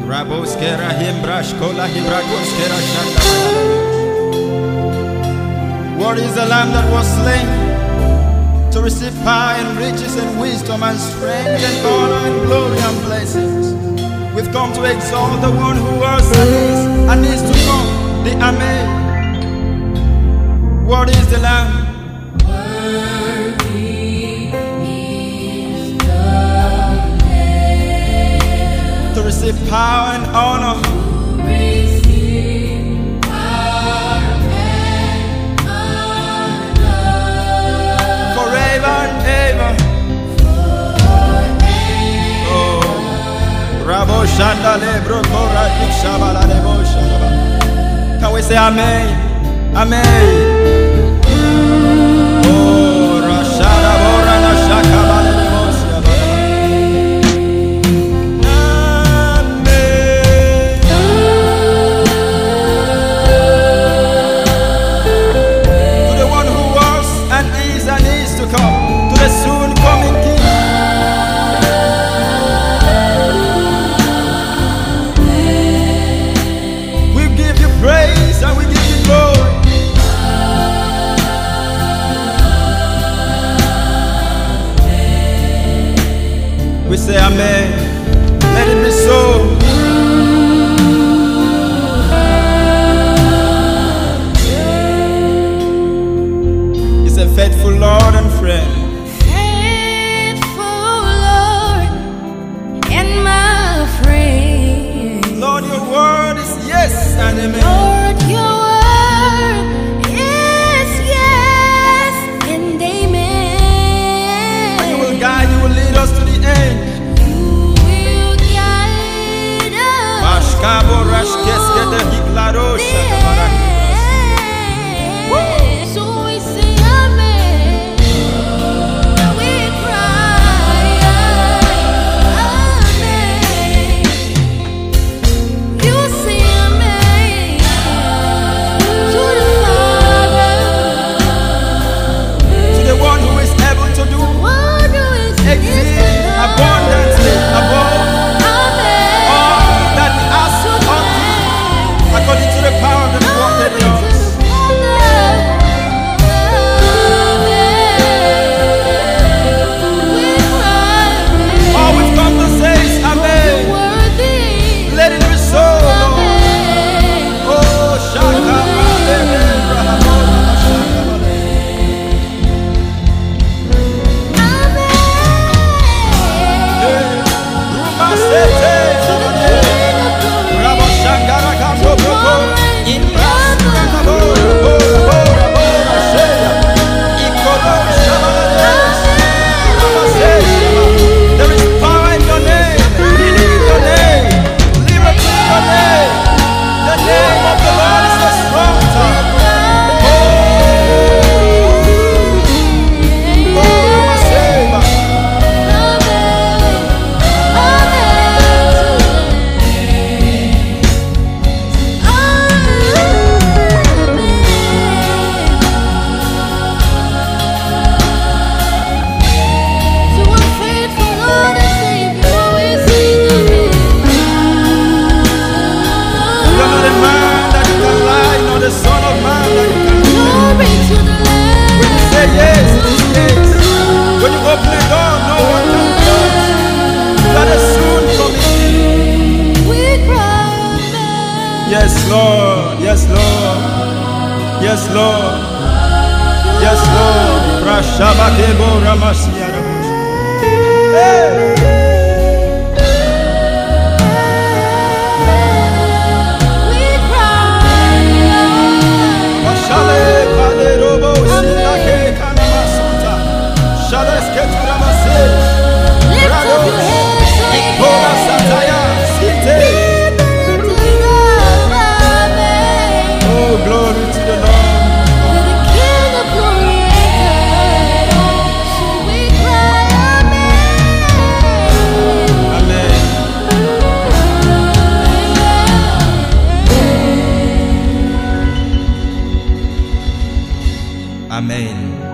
Raboskera himbrashkola hibrakoskera shaka. What is the lamb that was slain to receive power and riches and wisdom and strength and honor and glory and blessings? We've come to exalt the one who was and is to come, the Amen. What is the lamb? To receive power and honor, forever and ever. Oh, Rabo Shanda Lebro Kora Ikshabala Debo Shabala. Can we say Amen? Amen. Oh, Rashada Bora Nashakabala Debo Shabala. Soon coming King. We give you praise and we give you glory. We say Amen. Let it be so. He's a faithful Lord and friend. Lord, your word is yes and amen. Lord, your word is yes and amen. And you will guide, you will lead us to the end. You will guide us. So we say amen. We cry amen. You say amen to the Father, To the one who is able to do one who is exceeding abundantly above all that we ask of thee, according to the power that worketh in us. All we've come to say is amen. Let it be so, Lord. Oh, Shaka. There is power in your name, healing in your name, liberty in your name. The name of the Lord is a strong tower. The Son of Man that you can Glory to the Lamb. When you say yes, it is yes. When you open a door, no one can close. That is soon coming King. We cry amen. Yes, Lord. Yes, Lord. Yes, Lord. Yes, Lord. Rashabakebo Ramasiarabush. Hey. Oh, glory to the Lord. Amen.